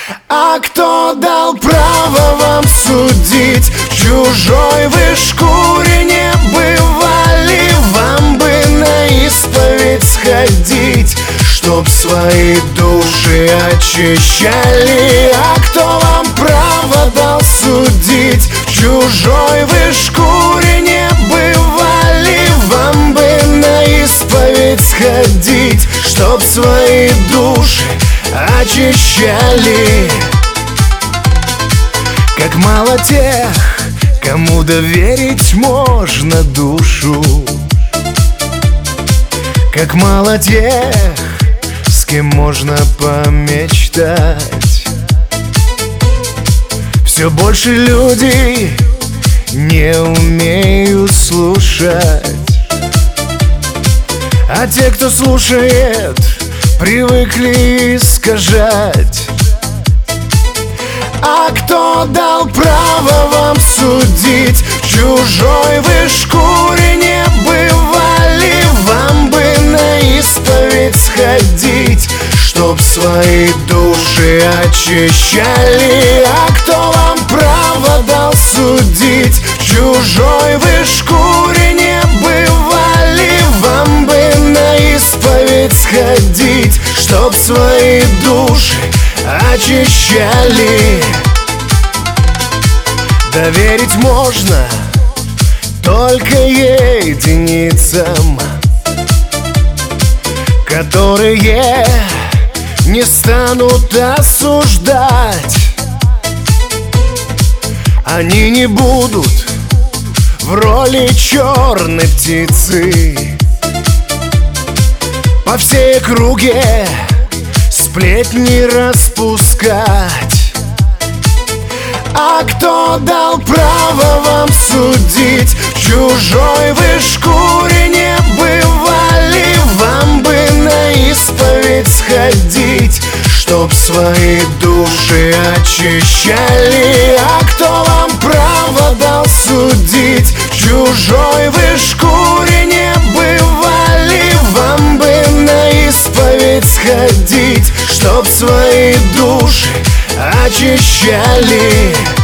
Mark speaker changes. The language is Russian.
Speaker 1: А кто дал право вам судить? В чужой вы шкуре не бывали. Вам бы на исповедь сходить, чтоб свои души очищали. А кто вам право дал судить? В чужой вы шкуре не бывали. Вам бы на исповедь сходить, чтоб свои души очищали. Как мало тех, кому доверить можно душу. Как мало тех, с кем можно помечтать. Все больше людей не умеют слушать, а те, кто слушает, привыкли искажать. А кто дал право вам судить? В чужой вы шкуре не бывали. Вам бы на исповедь сходить, чтоб свои души очищали. А кто вам право дал судить? В чужой вы шкуре не бывали. Вам бы на исповедь сходить, чтоб свои души очищали. Доверить можно только единицам, которые не станут осуждать. Они не будут в роли черной птицы по всей округе сплетни распускать. А кто дал право вам судить? В чужой вы шкуре не бывали. Вам бы на исповедь сходить, чтоб свои души очищали. А кто вам право дал судить? В чужой вы шкуре не бывали. Вам бы на исповедь сходить, чтоб свои души очищали.